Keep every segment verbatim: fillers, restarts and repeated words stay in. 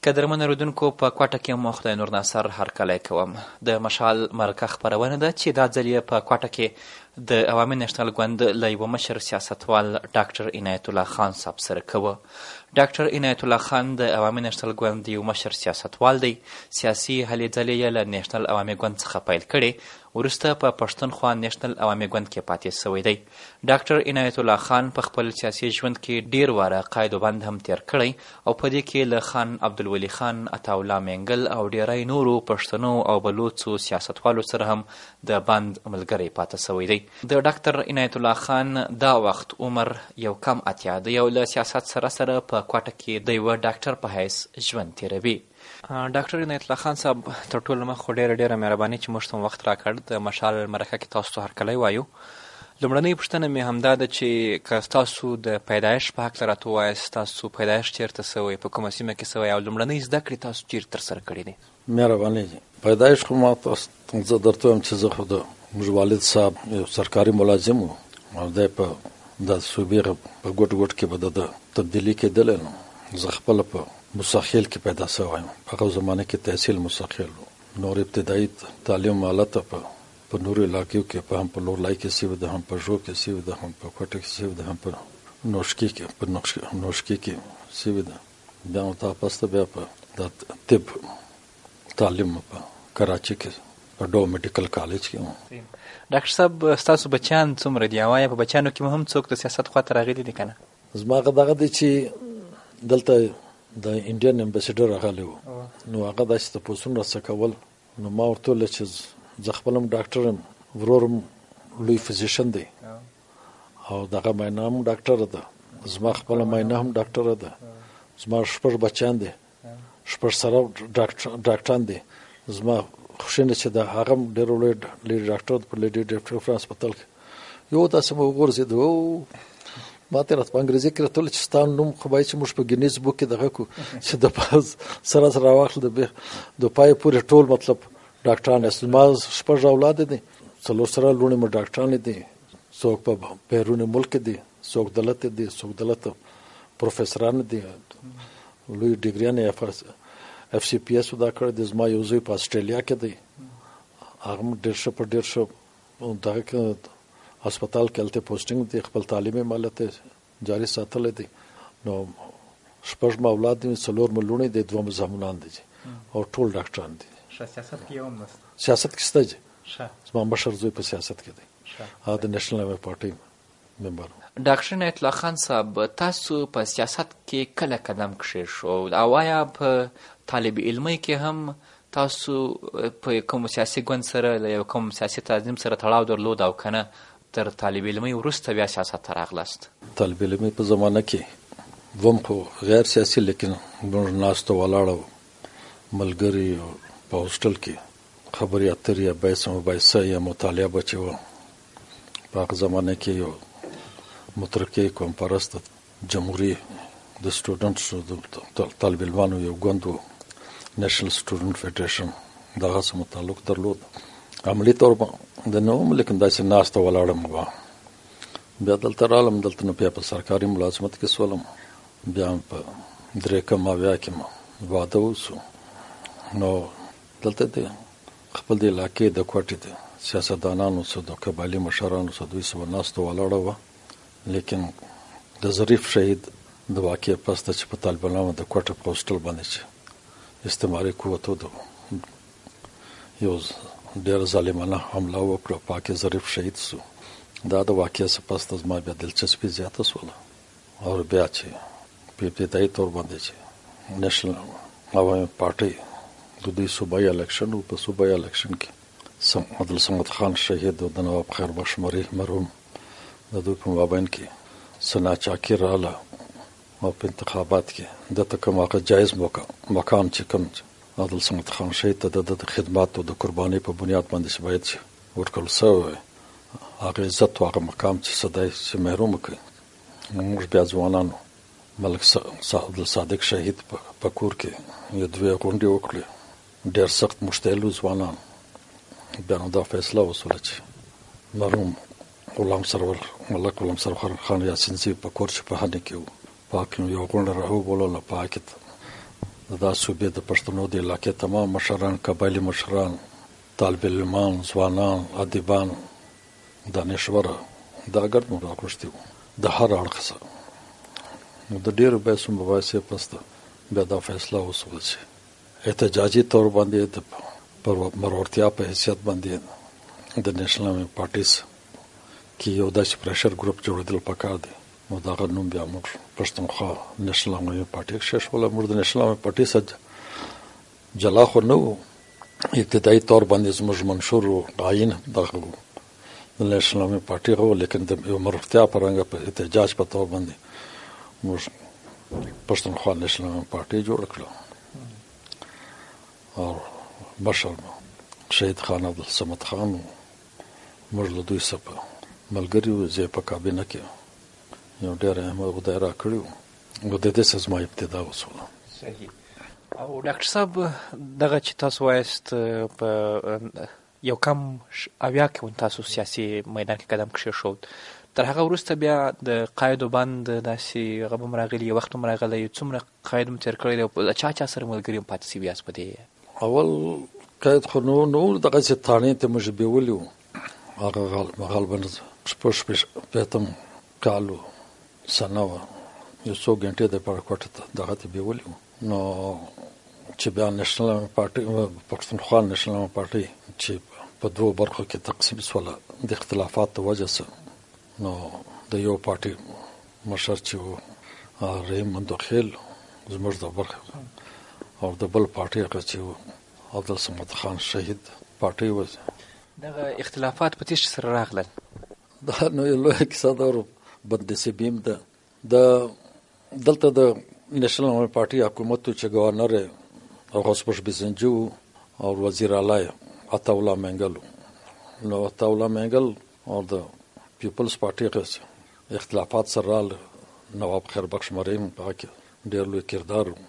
قدرمن اورېدونکو په کوټه کې مو خدای نور ناصر هرکلی کوم. د مشال مرکه خپرونه ده چې دا ځل یې په کوټه کې د عوامي نیشنل ګوند له یوه مشر سیاستوال ډاکټر عنایت الله خان صاحب سره کوه. ډاکټر عنایت الله خان د عوامي نیشنل ګوند یو مشر سیاستوال دی. سیاسي هلې ځلې یې له نیشنل عوامي ګوند څخه پیل کړې، وروسته په پښتونخوا نیشنل عوامي ګوند کې پاتې سوی دی. ډاکټر عنایت الله خان په خپل سیاسي ژوند کې ډیر واره قید و بند هم تیر کړی او په دې کې له خان عبدالولي خان، عطاالله مینګل او ډیری نورو پښتنو او بلوڅو سیاستوالو سره هم د بند ملګری پاتې سوی دی. د ډاکټر عنایت الله خان دا وخت عمر یو کم اتیا دی او له سیاست سره سره په کوټه کې د یوه ډاکټر په حیث ژوند تیروي. ډاکټر عنایت الله خان صاحب، تر ټولو مخ خو ډېره ډېره مهرباني چې موږ ته وخت راکړ. د مشال مرکه کې تاسو ته هرکلی وایو. لومړنۍ پوښتنه مې همدا ده چې که ستاسو د پیدایښت په هکله راته ووایاست، ستاسو پیدایښت چېرته سوی، په کومه سیمه کې سوی او لومړنۍ زده کړې تاسو چېرې ترسره کړې دي؟ مهرباني دي. پیدایښت خو ما تاسو زه درته وایم چې زه خو د موږ والد صاحب یو سرکاري ملازم و او دی په د صوبې په ګوټ ګوټ کې به د تبدیلي کېدلی نو زه خپله په موساخیل کې پیدا سوی یم. په هغه زمانه کې تحصیل موساخیل و. نور ابتدایي تعلیم حالته په په نورو علاقو کې په هم په لورلای کې سوی ده، هم په ژوب کې سوی ده، هم په کوټه کې سوی ده، هم په نوشکي کې په نوشکي کې سوی ده. بیا نو تاپسته بیا په د طب تعلیم په کراچي کې په ډو میډیکل کالج کې و. ډاکټر صاحب، ستاسو بچیان څومره دي؟ او آیا په بچیانو کې هم څوک د سیاست خواته راغلي دي که نه؟ زما هغه دغه دی چې دلته د انډین امبیسیډر راغلی و، نو هغه داسې تپوسونه راڅه کول. نو ما ورته وویل چې زه خپل هم ډاکټر یم، ورور هم لوی فزیشن دی او دغه ماینه هم ډاکټره ده، زما خپله ماینه هم ډاکټره ده، زما شپږ بچیان دي، شپږ سره ډاکټران دي. زما خوښي نه چې د هغه هم ډېر لوی لیډي ډاکټر په لیډي ډاکټر فرانس هسپتال کې یو داسې مې وغورځېد. او ما ته راته په انګریزي کې راته ویل چې ستا نوم خو باید چې موږ په ګینیز بک کې دغه کړو چې د پاز سره سره راواخلو د پای پورې ټول مطلب ډاکټران یاست. ما شپږ اولاد دي، څلور سره لوڼې مو ډاکټرانې دي، څوک په بیرون ملک دي، څوک دلته دي، څوک دلته پروفیسران دي، لوی ډیګریان یې اف سی پی ایس دا کړی دی. زما یو زوی په اسټرالیا کې دی، هغه هم ډېر ښه په ډېر ښه دغه کې هسپتال کې هلته پوسټینګ دی، خپل تعلیم یې مالته جاري ساتلی دی. نو شپږ مو اولاد دي، څلور مو لوڼې دي، دوه مو زامنان دي او ټول ډاکټران دي. سیاست کې یو هم نشته؟ سیاست کې شته جي. زما مشر زوی په سیاست کې دی، هغه د نیشنل عوامي پارټۍ ممبر. ډاکټر عنایت الله خان صاحب، تاسو په سیاست کې کله قدم کښېښود او آیا په طالب علمۍ کې هم تاسو په کوم سیاسي ګوند سره له یو کوم سیاسي تنظیم سره تړاو درلود او که نه تر طالب علمۍ وروسته بیا سیاست ته راغلاست؟ طالب علمۍ په زمانه کې وم خو غیر سیاسي، لیکن موږ ناستو ولاړه ملګري په هوسټل کې خبرې اترې یا بحث مباحثه یا مطالعه به چې وه. په هغه زمانه کې یو مترقي قوم پرسته جمهوري د سټوډنټ د طالب علمانو یو ګوند و، نیشنل سټوډنټ فیډریشن، دغه سره مو تعلق درلود. عملي طور د نه وم، لیکن داسې ناسته ولاړه وه. بیا دلته رالم، دلته نو بیا په سرکاري ملازمت کې سولم. بیا په درې کم اویا کې مو واده وسو. نو دلته د خپل د علاقې د کوټې د سیاستدانانو سره د قبایلي مشرانو سره دوی سره ناسته ولاړه وه. لیکن د ظریف شهید د واقعې پس ته چې په طالبانو د کوټه په هوسټل باندې چې استعماري قوتو د یو ډېره ظالمانه حمله وکړه، په هغې کې ظریف شهید سو. دا د واقعې څخه پس ته زما بیا دلچسپي زیاته سوله او بیا چې په ابتدایي طور باندې چې نیشنل عوامي پارټۍ د دوی صوبایي الیکشن و، په صوبایي الیکشن کې عبدالصمد خان شهید او د نواب خیربخش مري مرحوم د دوی په مابین کې څه ناچاکي راغله او په انتخابات کې دته کوم هغه جایز مقام چې کوم عبدالصمد خان شهید ته د خدماتو د قربانۍ په بنیاد باندې چې باید چې ورکړل سوی وی، هغه عزت او هغه مقام چې صدای چې محروم کړي. موږ بیا ځوانانو ملک عبدالصادق شهید په کور کې یو دوې غونډې وکړې، ډېر سخت مشتعل ځوانان. بیا نو دا فیصله وسوله چې مرحوم غلام سرور ملک غلام سرور خان یاسینزي په کور چې په هنه کې و، په هغه کې یو غونډه راوبولله. په هغه کې د دا صوبې د پښتنو د علاقې تمام مشران، قبایلي مشران، طالب علمان، ځوانان، ادیبان، دانشوره دا ګډ مو راغوښتي وو د هر اړخ څخه. نو د ډېرو بحثو مباحثې پسته بیا دا فیصله وسول چې احتجاجي طور باندې د پر مرورتیا په حیثیت باندې د نېشنل پارټي کې یو داسې پریشر ګروپ جوړېدل پکار دی. نو دغه نوم بیا موږ پښتونخوا نېشنل پارټي کښېښوله. موږ د نېشنل پارټي څخه جلا خو نه وو، ابتدایي طور باندې زموږ منشور و عین دغه و د نېشنل پارټي غو، لیکن د یو مرورتیا په رنګه په احتجاج په طور باندې موږ پښتونخوا نېشنل پارټي جوړ کړه. او مشر شهید خان عبدالصمد خان موږ له دوی سره ملګري وو. زه په کابینه کې یو ډېر اهمه عهده راکړې وه او د دې څخه زما ابتدا وسوله. صحیح. او ډاکټر صاحب دغه چې تاسو وایست په یو کم اویا کې تاسو سیاسي میدان کې قدم کېښود، تر هغه وروسته بیا د قاید بند داسې هغه به م راغلي، یو وخت م راغلی، څومره قاید م تېر کړی دی او چا چا سره ملګري م پاتې شوي یاست په دې؟ اول قاید خو نو نو دغسې تاڼې ته موږ بیولي وو. هغه غالبا شپږ شپېتم کال و، سنه وه، یو څو ګنټې دپاره کوټه ته دغه ته بیولي وو. نو چې بیا نېشنل پارټي پښتونخوا نېشنل پارټي چې په دوو برخو کې تقسیم شوله د اختلافات د وجه سره، نو د یو پارټي مشر چې و رحیم مندوخیل زموږ د برخه، او د بل پارټي هغه چې و عبدالصمد خان شهید پارټي و. دغه اختلافات په تیښته سره راغلل. دا نو یو لویه کیسه ده او بدنصیبي م ده. د دلته د نېشنل پارټي حکومت چې ګورنر غوث بیزنجي و او وزیر اعلی عطاالله منګل. نو عطاالله منګل او د پیپلز پارټي اختلافات سره راغله. نواب خیربخش مریم په هغه کې ډېر لوی کردار و.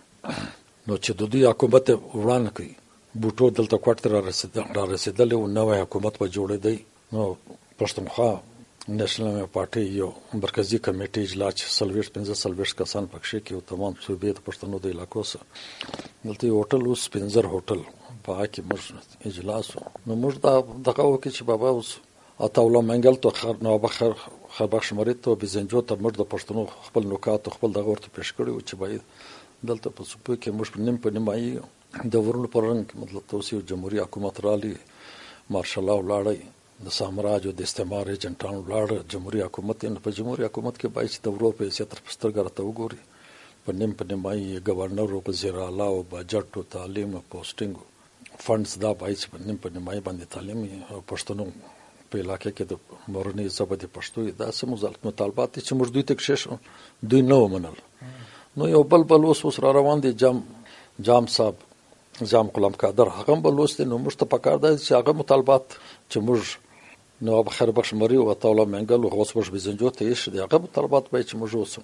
نو چې د دوی حکومت وړاندې کړي، بوټو دلته کوټ ته را رسېدلی و، نوی حکومت به جوړېدی. نو پښتونخوا نېشنل پارټي یو مرکزي کمیټې اجلاس چې څلوېښت پنځه څلوېښت کسان پکښې کې او تمام صوبې د پښتنو د علاقو سره دلته یو هوټل و، سپینزر هوټل، په هغه کې موږ اجلاس و. نو موږ دا دغه وکړي چې بابا اوس عطاالله منګل ته نواب خیربخش مرید ته بیزنجو ته موږ د پښتنو خپل نکات خپل دغه ورته پیش کړي وو چې باید دلته په صوبې کې موږ په نیم په نیمایي د ورونو په رنګ کې مطلب توسیع جمهوري حکومت رالی، مارشال لاو لاړی، د سامراج او د استعمار ایجنټانو لاړه جمهوري حکومت. نو په جمهوري حکومت کې باید چې د ورور په حیثیت تر سترګه راته وګوري، په نیم په نیمایي ګورنر او وزیر اعلی او بجټ او تعلیم او پوسټینګ فنډز دا باید چې په نیم په نیمایي باندې تعلیم او پښتنو په علاقې کې د مورنۍ ژبه د پښتو داسې مطالبات دي چې موږ دوی ته کښېښو، دوی نه ومنل. نو یو بل بل اوس اوس را روان دی جام جام صاحب جام غلام قادر، هغه هم به لوست دی. نو موږ ته پکار دی چې هغه مطالبات چې موږ نواب خیربخش مري او عطاالله منګل او غوث بیزنجو ته یې دي، هغه مطالبات باید چې موږ اوس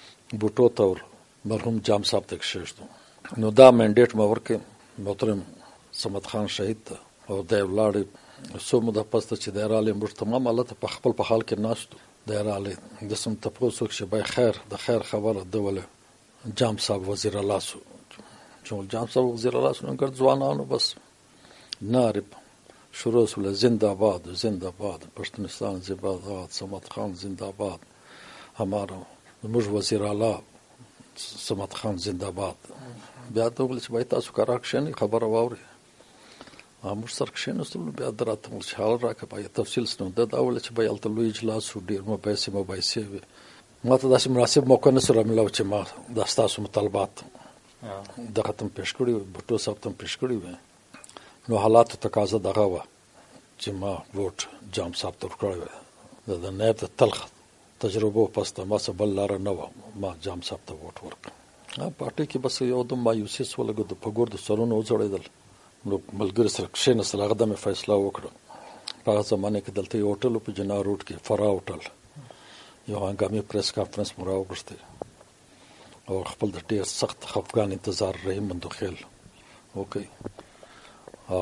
بوټو ته ور مرحوم جام صاحب ته کښېږدو. نو دا منډیټ مې ورکړ محترم صمد خان شهید ته او دی ولاړې. څو موده پسته چې دی راغلی موږ تمام هلته په خپل په حال کې ناست وو. دی راغلی داسې م تپوس وکړي چې باید خیر د خیر خبره ده ولې جام صاحب وزیر اعلی سو. چې جام صاحب وزیر اعلی سو نو ګرد ځوانانو بس نارې شروع شوله زنده باد زنده باد پښتونستان زنده باد، صمد خان زنده باد، همارا زموږ وزیر اعلی صمد خان زنده باد. بیا ته وویل چې باید تاسو کرا کښېنئ خبره واورئ. موږ سره کښېناستلو. بیا ده راته وویل چې حال راکړه باید تفصیل سنو. ده دا وویل چې باید هلته لوی اجلاس و، ډېر مباحثې مباحثې وې. ما ته داسې مناسب موقع نه سو رامیلاو چې ما دا ستاسو مطالبات دغه ته م پېښ کړي وي، بوټو صاحب ته م پېښ کړي وي. نو حالاتو تقاضا دغه وه چې ما ووټ جام صاحب ته ورکړی وی. د د نایب د تلخ تجربو پسته ما څه بل لاره نه وه، ما جام صاحب ته ووټ ورکړ. پارټۍ کې بس یو دم مایوسي سوله، د په ګور د سرونو وځړېدل. نو ملګري سره کښېنستل، هغه دمې فیصله وکړه. په هغه زمانه کې دلته یو هوټل په جنا روډ کې فرا هوټل یو هنګامي پریس کانفرنس مو راوغوښتی او خپل د ډېر سخت خفګان انتظار رحیم مندوخیل وکړ او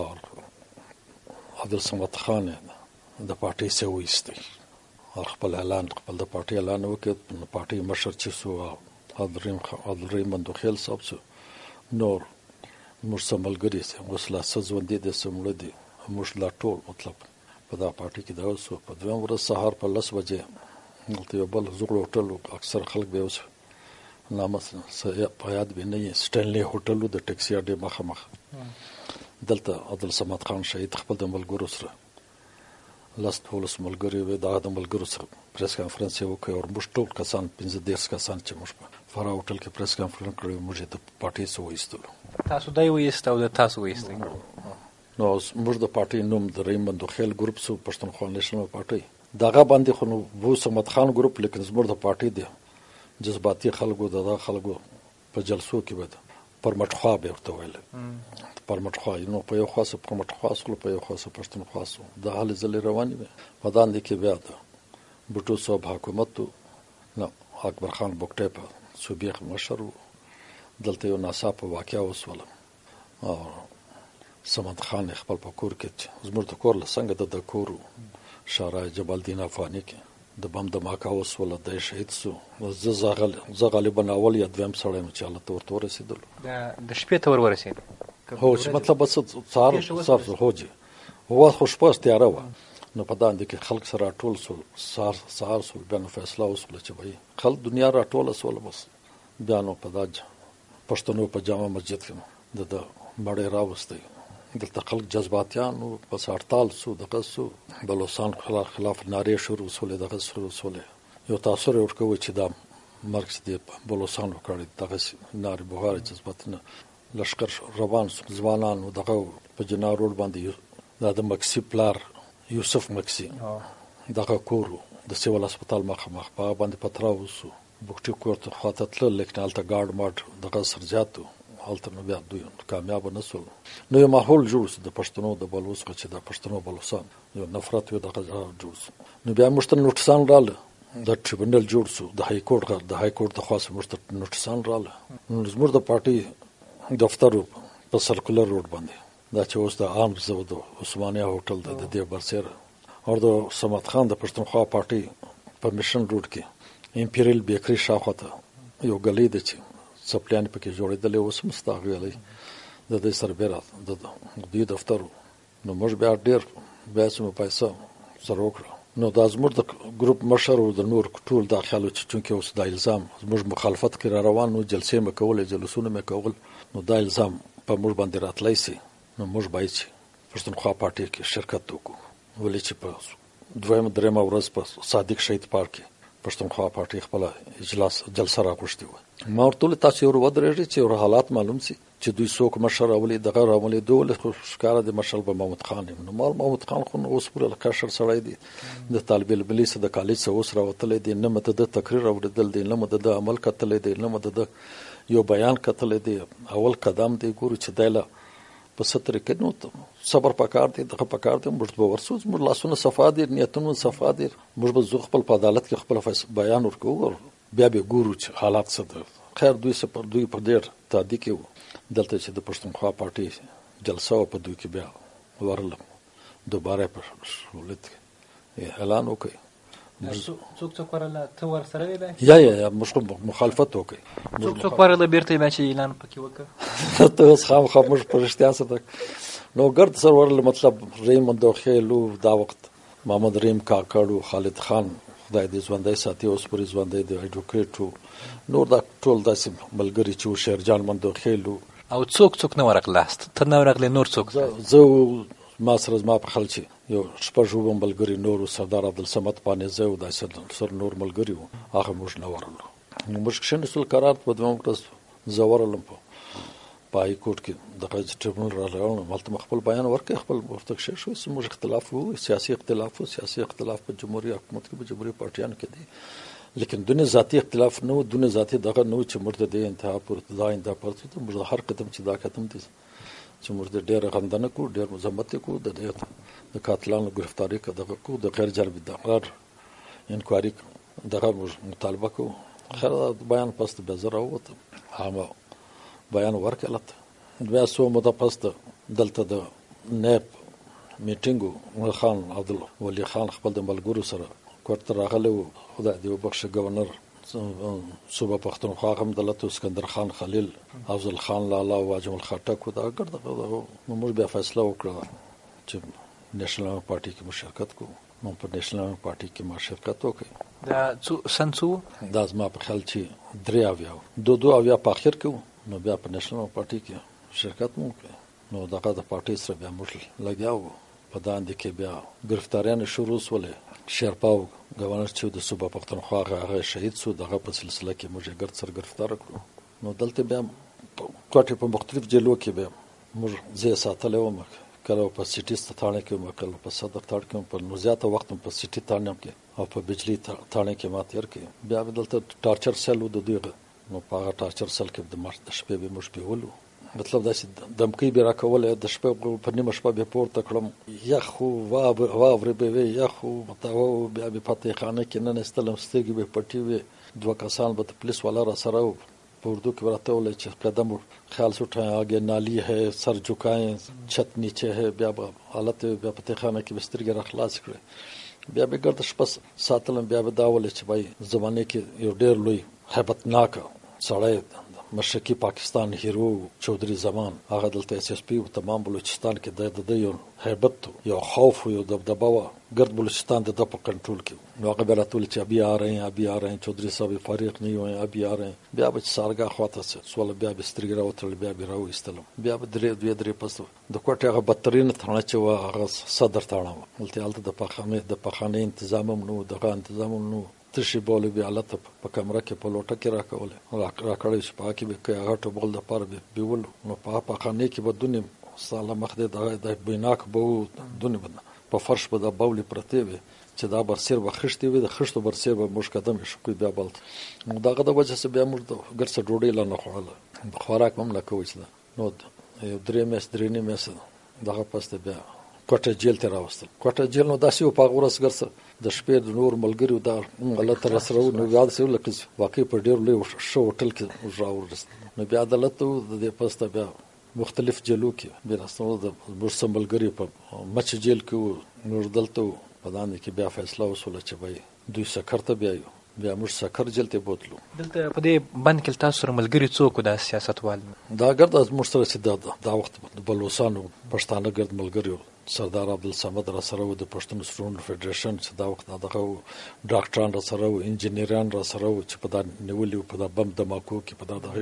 عبدالصمد خان د پارټۍ څخه وایستی او خپل اعلان خپل د پارټۍ اعلان وکړ. د پارټۍ مشر چې سو عبدالرحیم مندوخیل صاحب سو نور موږ څه ملګري سي اوس لا څه ژوندي دي څه مړه دي موږ لا ټول مطلب په دا پارټي کې دغه شو. په دویم ورځ سهار په لس بجې دلته یو بل زوړ هوټل و، اکثر خلک به اوس نامه په یاد به نه یې سټینلي هوټل و د ټکسي اډې مخامخ. دلته عبدالصمد خان شهید خپل د ملګرو سره لس دولس ملګري وې، دغه د ملګرو سره پریس کانفرنس یې وکړ او موږ ټول کسان پنځه دېرش کسان چې موږ په فرا هوټل کې پریس کانفرنس کړی موږ یې د پارټۍ څخه وایستلو. تاسو دی وایست او د تاسو وایستی؟ نو موږ د پارټۍ نوم د رحیم بندوخیل ګروپ سو پښتونخوا نیشنل پارټۍ دغه باندې خو نو بو صمد خان ګروپ، لیکن زموږ د پارټۍ دی جذباتي خلکو دغه خلکو په جلسو کې به پرمټخوا به ورته ویل پرمټخوا نو په یو خاصه پرمټخوا سره په یو خاصه پښتونخوا سو د حال ځلې رواني وي. په داندې کې بیا د بوټو صاحب حکومت نو اکبر خان بوکټه په صوبې مشر دلته یو ناڅاپه واقعا وسوله او صمد خان خپل په کور کې زموږ د کور له څنګه د کور شارع جبل الدین افغاني کې د بم دماکه وسوله د شهید سو. زه زغل زه غالبا اول یا دویم سړی چې الله ته ورته ورسېدل د شپې ته ور ورسېد. هو چې مطلب بس څار صاف هوجي هو خوشپاس تیاره و. نو په داندې کې خلک سره ټول سول سار سار سول بیا نو فیصله وسوله چې وایي خلک دنیا را ټوله سول. بس بیا نو په داج پښتنو په جامع مسجد کې د مړی راوستی دلته خلک جذباتیانو پس هړتال سو دغه سو بلوچستان خلاف خلاف نارې شروع سولې دغه شروع سولې یو تاثر ورکوي چې دا مرکز دی بلوچستان وکړي دغه نارې بوغار جذباتنه لشکر روان ځوانانو دغه په جنا روډ باندې دا د مکسی پلار یوسف مکسی دغه کورو د سیول هسپتال مخامخ په باندې پتراو سو بوکټي کوړه خاطر تل لیکن الته ګارد ماټ دغه سرجاتو حالت نو بیا دوی کامیاب نه سول. نو یو ماحول جوړ شو د پښتنو د بلوچ چې د پښتنو بلوچستان یو نفرت یو دغه جوړ شو. نو بیا مشت نوټسان رااله د ټریبونل جوړ شو د های کورټ د های کورټ د خاص مشت نوټسان رااله. نو زموږ د پارټي دفتر په سرکولر روډ باندې دا چې اوس د عام زود عثمانیه هوټل د دې برسره او د صمد خان د پښتونخوا پارټي په میشن روډ کې امپیریل بیکری شاوخته یو غلې د چې سپلان پکې جوړېدلې اوس مستغلې د دې سربېره د دې دفتر نو موږ بیا ډېر بیا سم پیسې سره وکړو. نو د ازمر د ګروپ مشر او د نور ټول داخلو چې چونکې اوس د الزام موږ مخالفت کې را روان نو جلسې مکول جلسونه مکول نو د الزام په موږ باندې راتلای سي. نو موږ باید چې پښتونخوا پارټي کې شرکت وکړو ولې چې په دویم درېمه ورځ په صادق شهید پارک کې پښتونخوا پارټي خپل اجلاس جلسه راغوښتي و. ما ورته تاسو ور ودرېږئ چې ور حالات معلوم سي چې دوی څوک مشر اولي دغه راولي دوله خو ښکارا د مشر به محمود خان نو مال محمود خان خو اوس پر لکاشر سړی دی د طالب العلم د کالج څخه اوس راوتلې دي نه مته د تقریر اوریدل دي نه مته د عمل کتلې دي نه مته د یو بیان کتلې دي. اول قدم دی ګورو چې دایله په ستر کې نو صبر پکار دی دغه پکار دی موږ به ورسوز موږ لاسونه صفا دي نیتونه صفا دي موږ به زو خپل په عدالت کې خپل بیان ورکو بیا به ګورو چې حالات څه دي. خیر دوی سپر دوی په ډېر تادی کې دلته چې د پښتونخوا پارټي جلسه په دوی کې بیا ورل دوباره په ولت اعلان وکړي څوک څوک ورله ته ور سره وی یا یا موږ مخالفت وکړي څوک څوک ورله بیرته بیا چې اعلان پکې وکړ ته اوس خام خام موږ پر اشتیا سره نو ګرد سره ورله مطلب رحیم دوخیلو دا وخت محمد رحیم کاکړو خالد خان خدای دې ژوندۍ ساتي اوس پر ژوندۍ د ایډوکیټو نور دا ټول داسې ملګری چې شهرجان مندوخیلو او څوک څوک نه ورغلاست ته نه ورغلی نور څوک زه ما سره زما په خلک یو شپږ وو ملګری نور سردار عبدالصمد پانیزه او داسې سر نور ملګری وو هغه موږ نه ورغلو. موږ شنه سول قرار په دوه ورځ زورلم په پای کوټ کې دغه ټریبونل راغلم مالته خپل بیان ورکړ خپل ورته شې شو سمو اختلاف وو سیاسي اختلاف وو سیاسي اختلاف په جمهوریت حکومت کې په جمهوریت پارټیان کې دي لیکن دونه ذاتی اختلاف نه دونه ذاتی دغه نو چې مرده د انتها پر دا انده پرته موږ هر قدم چې دا قدم دي چې موږ ډېر غندنه کو ډېر مذمت کو د دې د قاتلانو گرفتاری کو دغه کو د غیر جربي د قرار انکوایري دغه مطالبه کو خیر بیان پست به زره وته هغه بیان ورکړلته بیا سو مده پست دلته د نیب میټینګو خان عبد الولي خان خپل د ملګرو سره کوټ راغله خدای دې وبخښه گورنر صوبه پښتونخوا هم دلته اسکندر خان خلیل افضل خان لالا او اجمل خټک دا ګرد نو موږ بیا فیصله وکړه چې نېشنل پارټي کې مشارکت کوو. نو په نېشنل پارټي کې ما شرکت وکړ. دا څو سن څو دا زما په خیال چې درې اویا دو دو اویا په اخر کې نو بیا په نېشنل پارټي کې شرکت مو وکړ. نو دغه د پارټي سره بیا موږ لګیاو. په داندې کې بیا گرفتاریان شروع سولې. شیرپاو گورنر چې د صوبه پښتونخوا هغه شهید شو. دغه په سلسله کې موږ ګرد سره گرفتار کړو. نو دلته بیا کوټه په مختلف جلو کې بیا موږ زه ساتلې وم. کله په سیټي ستانه کې کله په صدر تاړ کې په نو زیاته وخت په سیټي تانه کې او په بجلی تانه کې ما تیر کې. بیا دلته ټارچر سیل و د دوی. نو په هغه ټارچر سیل کې د مرد د شپې به موږ پیولو. مطلب دا چې دمکې به راکوله د شپې په نیمه شپه به پورته کړم. یخ وا واورې به وي یخ متاو بیا به پته خانه کې نه نستلم ستګي به پټي وي. دوه کسان به پولیس والا را سره و په اردو کې ورته ول چې قدم خیال سټه آگے نالی ہے سر جھکائیں چھت نیچے ہے. بیا به حالت بیا پته خانه کې بسترګه را خلاص کړې. بیا به ګرد شپه ساتلم. بیا به دا ول چې وای زمانه کې یو ډېر لوی هیبتناک سړی مشرقي پاکستان هیرو چودري زمان هغه دلته اس اس پی او تمام بلوچستان کې د د یو هیبت یو خوف یو دبدبه و. ګرد بلوچستان د په کنټرول کې. نو هغه براتول چې ابي آ رہے ہیں ابي آ رہے ہیں چودري صاحب فارغ نه وي ابي آ رہے ہیں. بیا به سارګه خواته سوال بیا به سترګې راوتل بیا به راو استلم. بیا به درې دوی درې پس د کوټه هغه بدترین ثانه چې و هغه صدر ثانه و. ولته حالت د پخانه د پخانه تنظیم نو دغه تنظیم نو تشي بوله به حالت په کمره کې په لوټه کې راکول راکړې چې پاکي به کې هغه ټوبل د پاره به بیول. نو په پخانه کې بدونه ساله مخده د بیناک بو دونه بد په فرش په د بوله پرته وي چې دا برسیر وخښتي وي د خښتو برسیر به مش قدم شو کوي بیا بل. نو داغه د وجه سره بیا موږ د ګرڅه ډوډۍ لا نه خوړل. خوراک هم نه کوي چې نو درې مېس درې نه مېس دغه پسته بیا کوټه جیل ته راوستل. کوټه جیل نو داسې په غورس ګرڅه د شپې د نور ملګریو دا غلط تر سره نو یاد سه لکه واقعي په ډیر لوی شو هوټل کې راوړل. نو بیا عدالت د دې پسته بیا مختلف جیلو کې بیا راستنو د برسم ملګری په مچ جیل کې نور دلته په دانه کې بیا فیصله وسوله چې وای دوی سکر ته بیا بیا موږ سکر جیل ته بوتلو. دلته په دې بند کې تاسو سره ملګری څوک د سیاستوال دا ګرد از موږ سره چې دا وخت د بلوچستان پښتانه ګرد ملګریو سردار عبدالصمد را سره و د پښتون سټوډنټ فدریشن چې دا وخت دغه ډاکټران را سره و انجینران را سره و چې په دا نیولې په دا بم دماکو کې په دا دغه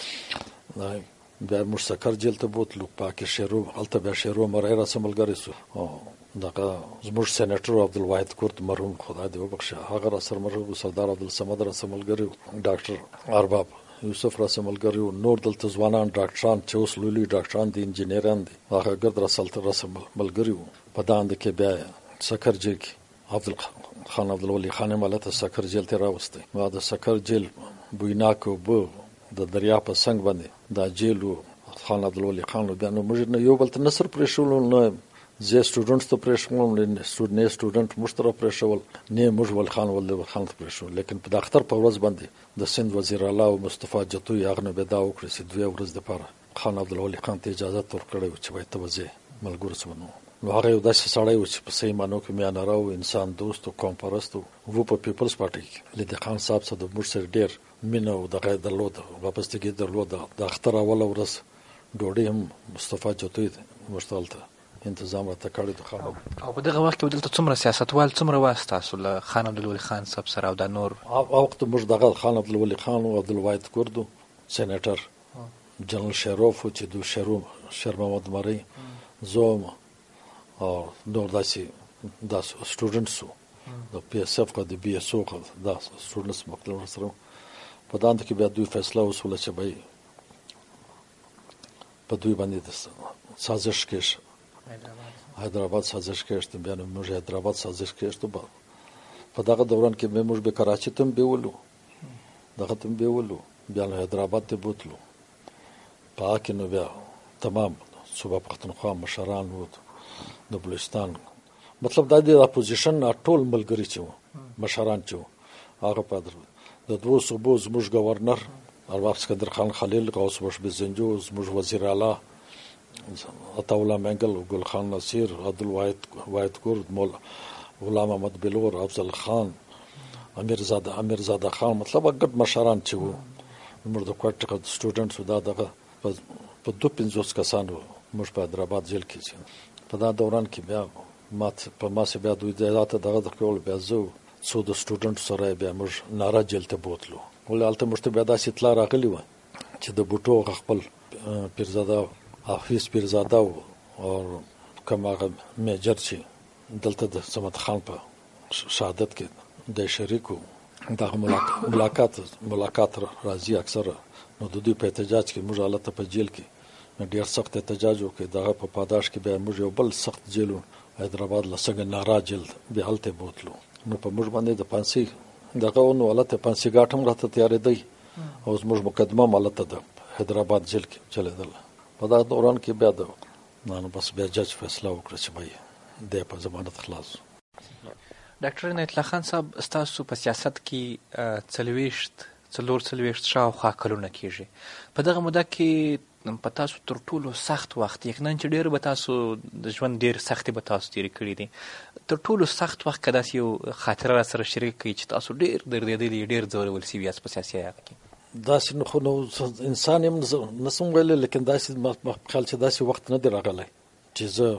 کې بیا موږ سکر جیل ته بوتلو. پاکي شیرو الته بیا شیرو مرای را سملګری سو. دغه زموږ سېنیټر عبدالواحد کورت مرحوم خدای دې وبخښه هغه را سره مرحوم سردار عبدالصمد را سملګری ډاکټر ارباب یوسف را سملګری نور دلته ځوانان ډاکټران چې اوس لولي ډاکټران دي انجینران دي هغه ګرد را سلط را سملګری په داند کې بیا سکر جیل کې عبد خان عبدالولي خان ملته سکر جیل ته راوستي. ما د سکر جیل بویناکو بو د دریا په څنګ باندې دا جیل خان عبدالولي خان بیا نو موږ نه یو بل ته نصر پرېښول نه زه سټوډنټ ته پرېښول نه سټوډنټ سټوډنټ مشترک پرېښول نه موږ ول خان ول خان ته پرېښول. لیکن په داختر په ورځ باندې د سند وزیر اعلی او مصطفی جتوی هغه نه بدا وکړي چې دوی ورځ د پاره خان عبدالولي خان ته اجازه ورکړې چې وای ته وځي ملګرو سره. نو هغه یو داسې سړی و چې په صحیح معنی کې میانه راو انسان دوست او قوم پرست وو په پیپلز پارټي کې لدی خان صاحب سره د موږ سره ډیر مینه او دغه درلود واپسته درلود. د اختر اول ورځ ډوډۍ هم مصطفی جتوی مشتالته انتظام راته کړی د خان. او په دغه وخت کې دلته څومره سیاستوال څومره واسطه اصل خان عبدالولي خان صاحب سره او د نور او وخت موږ دغه خان عبدالولي خان او عبدالواحد کوردو سېنیټر جنرال شیروف چې دو شیرو شیر محمد مری زوم او نور داسې دا سټوډنټس د پی اس اف کا د بی اس او کا دا سټوډنټس مختلف سره په دانه کې بیا دوی فیصله وسوله چې به په دوی باندې د سازش کې حیدرآباد سازش کېشته. بیا موږ حیدرآباد سازش کېشته په دغه دوران کې موږ به کراچي ته بیولو دغه ته بیولو بیا حیدرآباد ته بوتلو. پاک نو بیا تمام صوبه پښتونخوا مشران وو د بلوچستان مطلب د دې اپوزیشن ټول ملګری چې مشران چې هغه پادر د دوه صوبو زموږ گورنر ارباب اسکندر خان خلیل غوث بخش بزنجو زموږ وزیر اعلی عطاءالله منگل گل خان نصیر عبدالواحد واحد کورد مولا غلام احمد بلور افضل خان امیرزاده امیرزاده خان مطلب ګډ مشران چې وو موږ د کوټه د سټوډنټ سو دا دغه په دوه پنځوس کسانو موږ په حیدرآباد جیل کې چې په دا دوران کې بیا مات په ماسه بیا دوی دغه دغه د کول بیا زو څو د سټوډنټ سره بیا موږ نارا جیل ته بوتلو ولالته موږ ته بیا داسې اطلاع راغلی و چې د بوټو خپل پیرزاده حافظ پیرزاده او کوم هغه میجر چې دلته د صمد خان په شهادت کې د شریکو دغه ملاقات ملاقات راځي اکثر نو د دوی په احتجاج کې موږ حالت په جیل کې ډیر سخت احتجاج وکړ دغه په پاداش کې بیا موږ یو بل سخت جیلو حیدرآباد لسنګ نارا جیل بیا هلته بوتلو نو په موږ باندې د پانسي دغه نو حالت پانسي ګاټم راته تیارې دی او موږ مقدمه مالته د حیدرآباد جیل کې چلیدل په دا دوران کې بیا د نو بس بیا جج فیصله وکړه چې بای د په ضمانت خلاص. ډاکټر عنایت الله خان صاحب ستاسو په سیاست کې څلوېښت څلور څلوېښت شاوخوا کلونه کېږي په دغه موده کې په تاسو تر ټولو سخت وخت یقینا چې ډېر به تاسو د ژوند ډېر سختې به تاسو تېرې کړي دي تر ټولو سخت وخت که داسې یو خاطره را سره شریک کړئ چې تاسو ډېر دردېدلي ډېر ځورول سوي یاست په سیاسي حیات کې داسې نو خو نو انسان یم نسم ویلی لیکن داسې خیال چې داسې وخت نه دی راغلی چې زه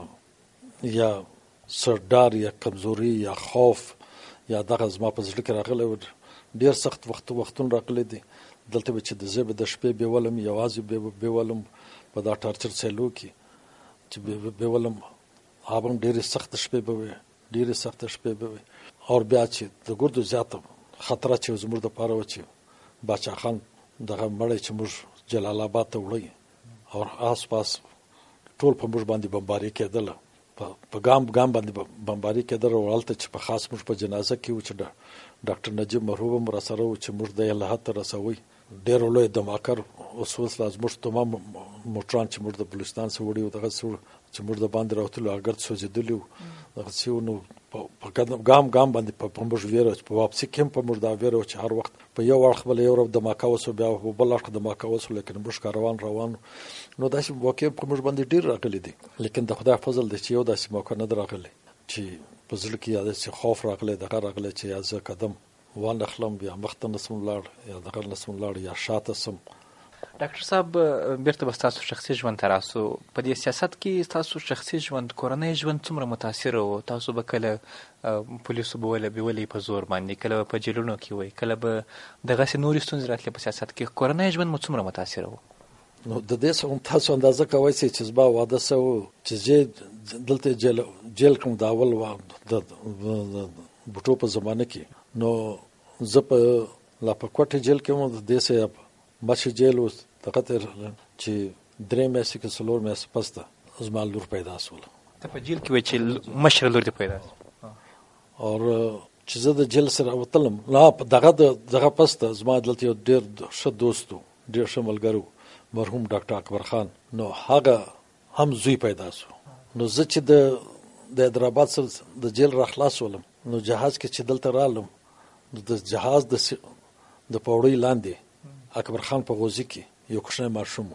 یا سردار یا کمزوري یا خوف یا دغه زما په زړه کې راغلی و ډېر سخت وخت وختونه راغلی دي دلته به چې د زه به د شپې بیولم یوازې بیولم په دا ټارچر سیلو کې چې بیولم هغه هم ډېرې سخته شپې به وي ډېرې سخته شپې به وي او بیا چې د ګردو زیاته خطره چې زموږ دپاره و چې باچا خان دغه مړی چې موږ جلال آباد ته وړی او آس پاس ټول په موږ باندې بمباري کېدله په ګام ګام باندې بمباري کېدله او هلته چې په خاص موږ په جنازه کې و چې ډاکټر نجیب مرحوم هم راسره و چې موږ د یې لحد ته رسوئ ډېر لوی دماکر اوس اوس لا زموږ تمام موټران چې موږ د بلوچستان څخه وړي وو دغسې وو چې موږ د باندې راوتلو هغه ګرد سوځېدلي وو دغسې وو نو په ګام ګام باندې په موږ ویره په واپسي کې هم په موږ دا ویره وه چې هر وخت په یو اړخ بله یو دماکه وسو بیا په بل اړخ دماکه وسو لیکن موږ کاروان روان نو داسې واقع په موږ باندې ډېر راغلی دي لیکن د خدای فضل دی چې یو داسې موقع نه ده راغلی چې په زړه کې یا داسې خوف راغلی دغه راغلی چې یا زه قدم وانه خلم بیا مخته نسم لاړ یا دغه نسم لاړ یا شاته سم. ډاکټر صاحب بیرته به ستاسو شخصي ژوند ته راسو په دې سیاست کې ستاسو شخصي ژوند کورنۍ ژوند څومره متاثره و تاسو به کله پولیسو به وله بیولې په زور باندې کله به په جیلونو کې وئ کله به دغسې نورې ستونزې راتلې په سیاست کې کورنۍ ژوند مو څومره متاثره و؟ نو د دې څخه تاسو اندازه کوئ چې زما واده سوی چې زه دلته جیل جیل کوم د اول د بوټو په زمانه کې نو زه په لا په کوټه جیل کې مو د دې سه مشه جیل اوس دغه چې درې میاشتې کې څلور میاشتې پس ته زما لور پیدا شوله ته په جیل کې وای چې مشره لور دې پیدا او چې زه د جیل سره وتلم لا دغه دغه پس ته زما دلته یو ډېر ښه دوست ډېر ښه ملګری مرحوم ډاکټر اکبر خان نو هغه هم زوی پیدا شو نو زه چې د د حیدرآباد سره د جیل را خلاص ولم نو جهاز کې چې دلته رالم د جهاز د د پوړی لاندې اکبر خان په غوزي کې یو کوچنی ماشوم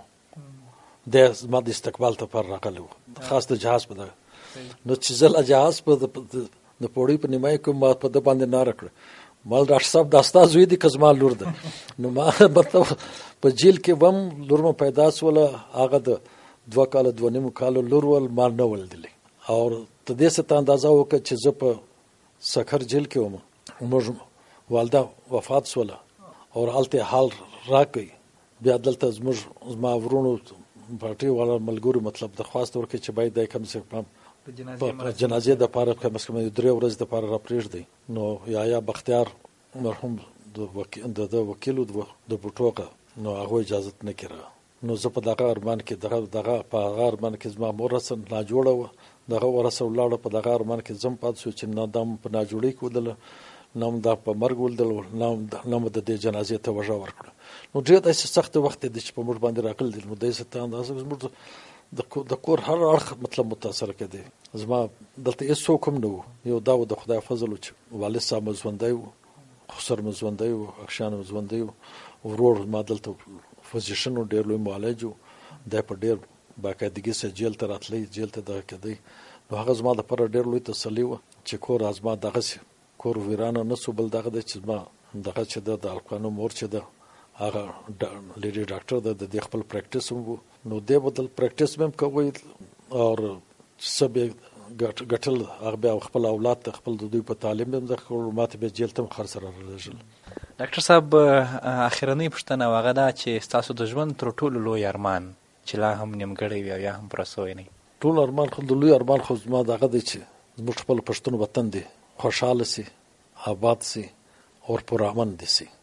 د زما د استقبال ته پر راغلی و خاص د جهاز په دغه نو چې زه جهاز په د پوړی په نیمایي کې ما په د باندې ناره کړه مال ډاکټر صاحب دا ستا زوی دی که زما لور ده نو ما مطلب په جیل کې هم لور مو پیدا شوله هغه د دوه کاله دوه نیمو کالو لور ول ما نه ولدلی او ته دې څه ته اندازه وکړه چې زه په سکر جیل کې وم موږ والده وفات شوله او هلته حال راکړئ بیا دلته زموږ زما ورونو پارټي والا ملګرو مطلب درخواست ورکړي چې باید دی کم سے کم په جنازې دپاره کم از کم درې ورځې دپاره را پرېږدئ نو یحیی بختیار مرحوم د د وکیلو د بوټوغه نو هغه اجازه نه کړه نو زه په دغه ارمان کې دغه دغه په هغه ارمان کې زما مور رسن ناجوړه وه دغه ورسه ولاړه په دغه ارمان کې زم پاتې شو چې نه دم په ناجوړۍ کې ودله نه دا په مرګ ولدل نه مو د دې جنازې ته وژه ورکړه نو ډېر داسې سخت وخت دی چې په موږ باندې راغلی دی نو داسې ته اندازه زموږ د کور هر اړخ مطلب متاثره کېدی زما دلته هېڅوک هم نه و یو دا و د خدای فضل و چې والد صاحب مو ژوندی و خسر مو ژوندی و اکشان مو ژوندی و ورور ما دلته فزیشن و ډېر لوی معالج و دی په ډېر باقاعدګي سره جیل ته راتلی جیل ته دغه کېدی نو هغه زما دپاره ډېر لوی تسلي وه چې کور زما دغسې کور ویرانه نه سو، بل دغه د چې ما دغه چې د القانون مور چې ده هغه لیډي ډاکټر ده، د دې خپل پریکټیس هم وو، نو دی بدل پریکټیس مې هم کوي او سب ګټل هغه بیا خپل اولاد ته خپل د دوی په تعلیم هم د خپل ماته به جیل ته خر سره راځل. ډاکټر صاحب اخرنۍ پوښتنه هغه ده چې ستاسو د ژوند تر ټولو لوی ارمان چې لا هم نیمګړی وي او یا هم پوره سوی نه وي؟ ټول ارمان خو د لوی ارمان خو زما دغه دی چې زموږ خپل پښتون وطن دی خوشحاله سي، آباد سي او پرامن دي سي.